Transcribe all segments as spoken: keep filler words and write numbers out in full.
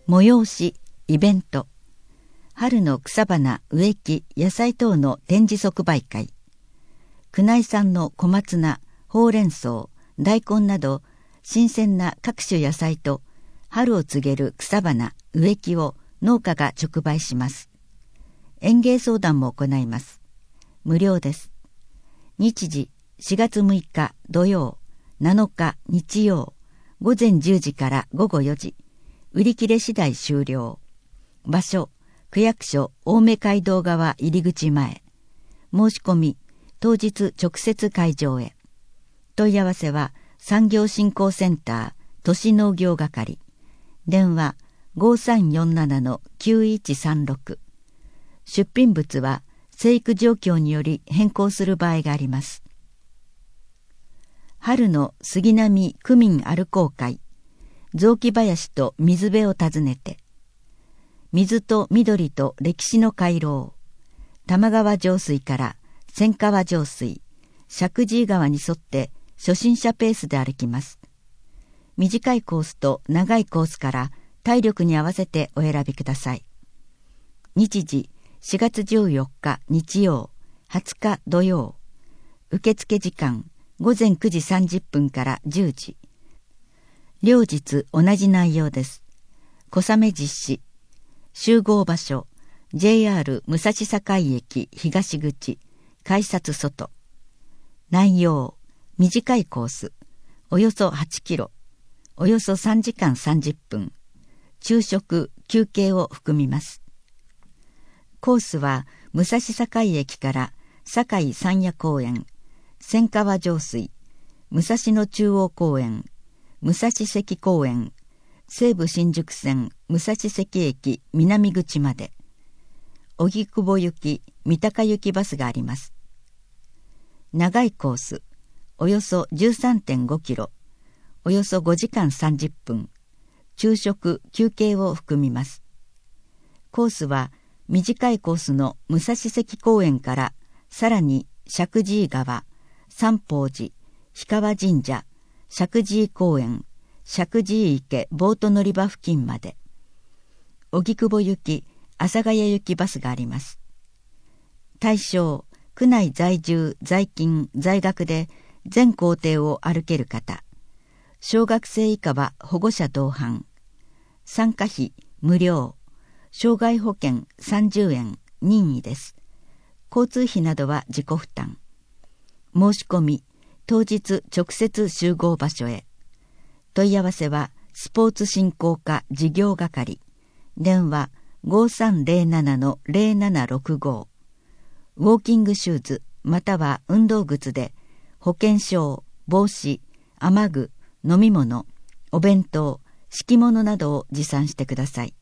催し、イベント、春の草花、植木、野菜等の展示即売会、宮内産の小松菜、ほうれん草、大根など新鮮な各種野菜と春を告げる草花、植木を農家が直売します。園芸相談も行います。無料です。日時しがつむいか土曜、なのか日曜、ごぜんじゅうじからごごよじ、売り切れ次第終了。場所、区役所青梅街道側入り口前。申し込み、当日直接会場へ。問い合わせは産業振興センター都市農業係。電話 ごさんよんななのきゅういちさんろく。出品物は生育状況により変更する場合があります。春の杉並区民歩こう会、雑木林と水辺を訪ねて、水と緑と歴史の回廊、玉川上水から千川上水、石神井川に沿って初心者ペースで歩きます。短いコースと長いコースから体力に合わせてお選びください。日時しがつじゅうよっか日曜、はつか土曜。受付時間ごぜんくじさんじゅっぷんからじゅうじ。両日同じ内容です。小雨実施。集合場所 ジェイアール 武蔵境駅東口改札外。内容、短いコースおよそはちキロ、およそさんじかんさんじゅっぷん、昼食休憩を含みます。コースは武蔵境駅から堺山野公園、千川上水、武蔵野中央公園、武蔵関公園、西武新宿線武蔵関駅南口まで、荻窪行き三鷹行きバスがあります。長いコースおよそ じゅうさんてんごキロ、およそごじかんさんじゅっぷん、昼食休憩を含みます。コースは短いコースの武蔵関公園からさらに石神井川、三宝寺、氷川神社、石神井公園、石神井池ボート乗り場付近まで、荻窪行き阿佐ヶ谷行きバスがあります。対象、区内在住、在勤、在学で全行程を歩ける方、小学生以下は保護者同伴、参加費無料、障害保険さんじゅうえん任意です。交通費などは自己負担。申し込み、当日直接集合場所へ。問い合わせはスポーツ振興課事業係。電話 ごさんぜろななのぜろななろくご。ウォーキングシューズまたは運動靴で保険証、帽子、雨具、飲み物、お弁当、敷物などを持参してください。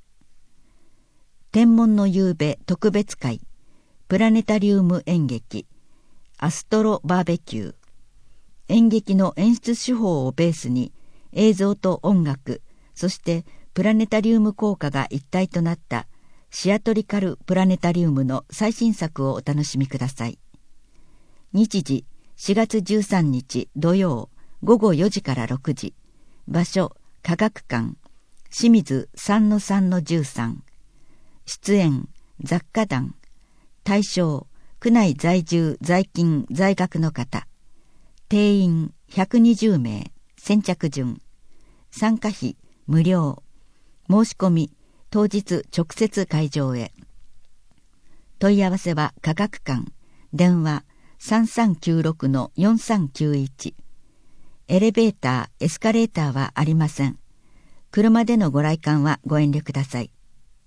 天文の夕べ特別会、プラネタリウム演劇、アストロバーベキュー。演劇の演出手法をベースに映像と音楽、そしてプラネタリウム効果が一体となったシアトリカルプラネタリウムの最新作をお楽しみください。日時しがつじゅうさんにち土曜ごごよじからろくじ。場所科学館、清水 さんのさんのじゅうさん。出演雑貨団。対象区内在住在勤在学の方。定員ひゃくにじゅうめい、先着順。参加費無料。申し込み当日直接会場へ。問い合わせは科学館。電話 さんさんきゅうろくのよんさんきゅういち。エレベーターエスカレーターはありません。車でのご来館はご遠慮ください。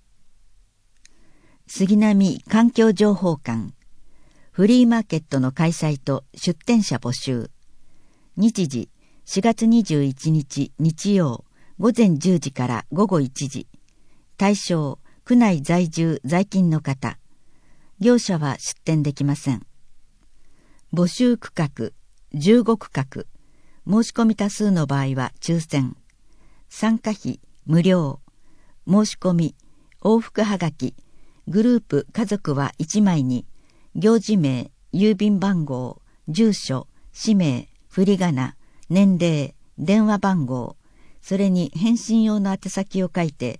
杉並環境情報館。フリーマーケットの開催と出店者募集。日時しがつにじゅういちにち日曜ごぜんじゅうじからごごいちじ。対象区内在住在勤の方。業者は出店できません。募集区画じゅうごくかく。申し込み多数の場合は抽選。参加費無料。申し込み往復はがきグループ家族はいちまいに行事名、郵便番号、住所、氏名、振り仮名、年齢、電話番号、それに返信用の宛先を書いて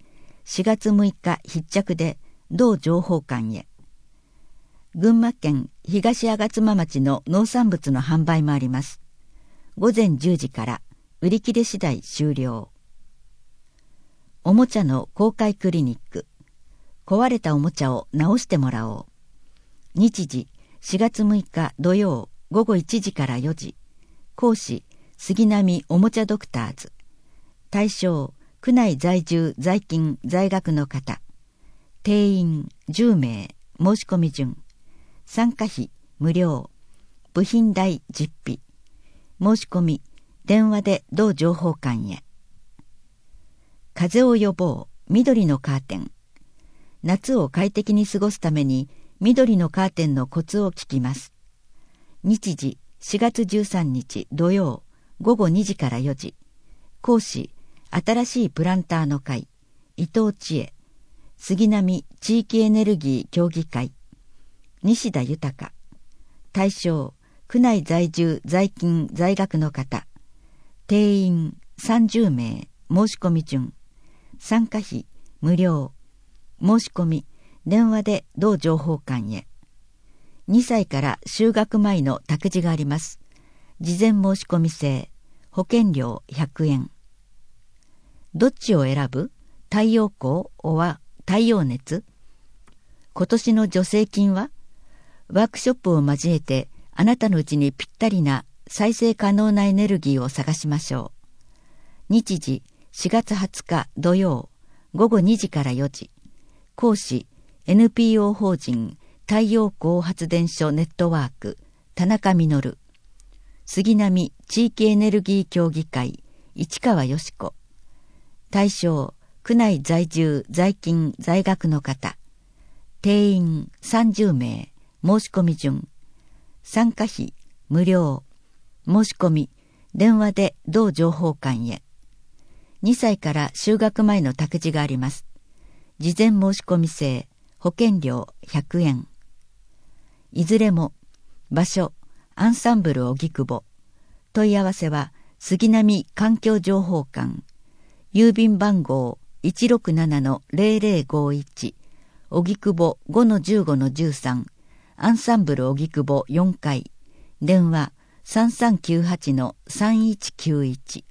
しがつむいか必着で同情報館へ。群馬県東吾妻町の農産物の販売もあります。ごぜんじゅうじから売り切れ次第終了。おもちゃの公開クリニック。壊れたおもちゃを直してもらおう。日時しがつむいか土曜ごごいちじからよじ。講師杉並おもちゃドクターズ。対象区内在住在勤在学の方。定員じゅうめい。申し込み順。参加費無料。部品代実費。申し込み電話で同情報館へ。風邪を予防緑のカーテン。夏を快適に過ごすために緑のカーテンのコツを聞きます。日時しがつじゅうさんにち土曜ごごにじからよじ。講師新しいプランターの会伊藤千恵。杉並地域エネルギー協議会西田豊。対象区内在住在勤在学の方。定員さんじゅうめい。申し込み順。参加費無料。申し込み電話で同情報館へ。にさいから就学前の託児があります。事前申し込み制。保険料ひゃくえん。どっちを選ぶ？太陽光は太陽熱？今年の助成金は？ワークショップを交えてあなたのうちにぴったりな再生可能なエネルギーを探しましょう。日時しがつはつか土曜ごごにじからよじ。講師 エヌピーオー 法人太陽光発電所ネットワーク田中実。杉並地域エネルギー協議会市川よし子。対象区内在住在勤在学の方。定員さんじゅうめい。申し込み順。参加費無料。申し込み電話で同情報館へ。にさいから就学前の託児があります。事前申し込み制。保険料ひゃくえん。いずれも場所アンサンブル荻窪。問い合わせは杉並環境情報館。郵便番号 いちろくななのぜろぜろごいち。荻窪 ごのじゅうごのじゅうさん。アンサンブル荻窪よんかい。電話さんさんきゅうはちのさんいちきゅういち。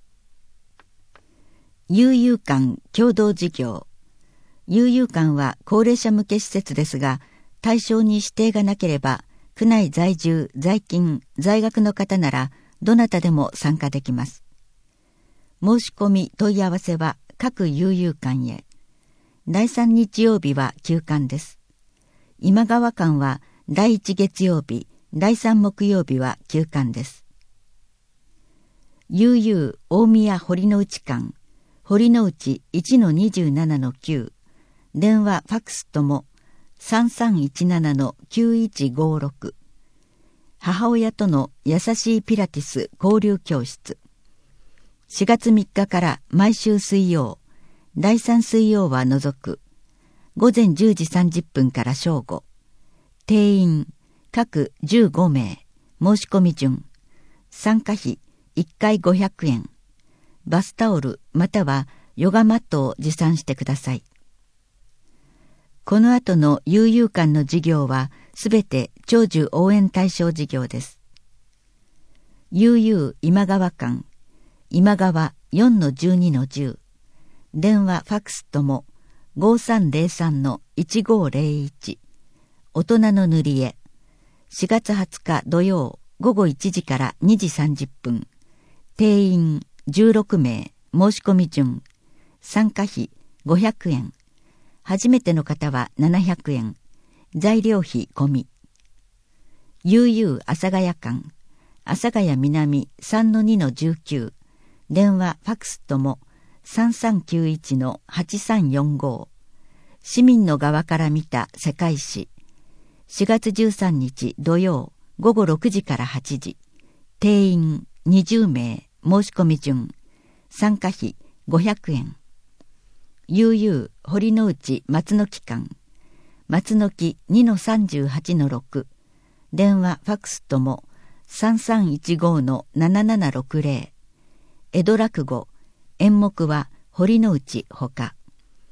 悠々館共同事業。悠々館は高齢者向け施設ですが、対象に指定がなければ、区内在住、在勤、在学の方なら、どなたでも参加できます。申し込み問い合わせは各悠々館へ。だいさん日曜日は休館です。今川館はだいいち月曜日、だいさん木曜日は休館です。悠々大宮堀之内館、堀之内 いちのにじゅうななのきゅう。電話ファックスともさんさんいちななのきゅういちごろく。母親との優しいピラティス交流教室。しがつみっかから毎週水曜、だいさん水曜は除く。ごぜんじゅうじさんじゅっぷんから正午。定員各じゅうごめい。申し込み順。参加費いっかいごひゃくえん。バスタオルまたはヨガマットを持参してください。この後の悠々館の事業はすべて長寿応援対象事業です。悠々今川館、今川 よんのじゅうにのじゅう。電話ファックスともごさんぜろさんのいちごぜろいち。大人の塗り絵。しがつはつか土曜ごごいちじからにじさんじゅっぷん。定員じゅうろくめい。申し込み順。参加費ごひゃくえん。初めての方はななひゃくえん。材料費込み。悠々阿佐ヶ谷館。阿佐ヶ谷南 さんのにのじゅうきゅう。電話ファックスともさんさんきゅういちのはちさんよんご。市民の側から見た世界史。しがつじゅうさんにち土曜ごごろくじからはちじ。定員にじゅうめい。申し込み順。参加費ごひゃくえん。悠々堀之内松の木館。松の木 にのさんじゅうはちのろく。電話ファックスともさんさんいちごのななななろくぜろ。江戸落語演目は堀之内ほか。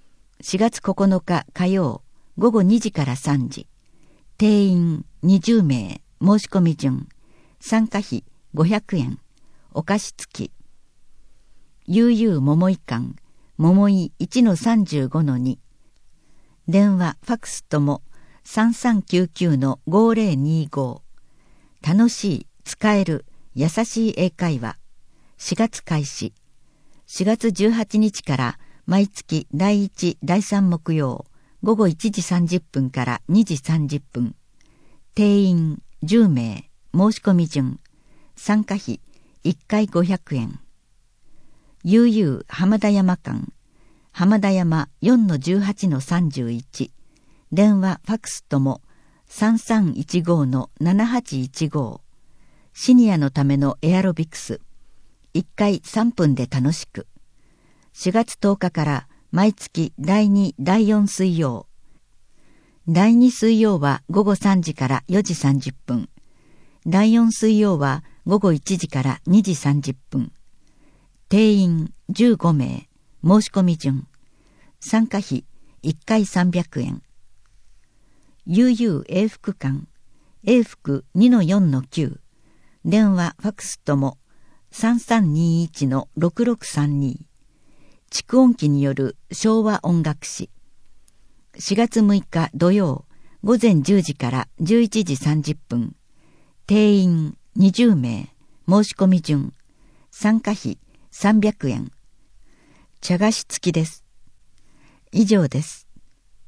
しがつここのか火曜ごごにじからさんじ。定員にじゅうめい。申し込み順。参加費ごひゃくえん。お菓子付き。悠々桃井館、桃井 いちのさんじゅうごのに。電話、ファクスともさんさんきゅうきゅうのごーぜろにご。楽しい、使える、優しい英会話。しがつ開始。しがつじゅうはちにちから毎月だいいち、だいさん木曜、ごごいちじさんじゅっぷんからにじさんじゅっぷん。定員じゅうめい。申し込み順。参加費いっかいごひゃくえん。悠々浜田山館、浜田山 よんのじゅうはちのさんじゅういち。電話ファクスともさんさんいちごのななはちいちご。シニアのためのエアロビクス。いっかいさんぷんで楽しく。しがつとおかから毎月だいに、だいよん水曜。だいに水曜はごごさんじからよじさんじゅっぷん。だいよん水曜はごごいちじからにじさんじゅっぷん。定員じゅうごめい。申し込み順。参加費いっかいさんびゃくえん。悠々英福館、英福 にのよんのきゅう。電話ファクスともさんさんにいちのろくろくさんに。蓄音機による昭和音楽史。しがつむいか土曜ごぜんじゅうじからじゅういちじさんじゅっぷん。定員にじゅうめい。申し込み順。参加費さんびゃくえん。茶菓子付きです。以上です。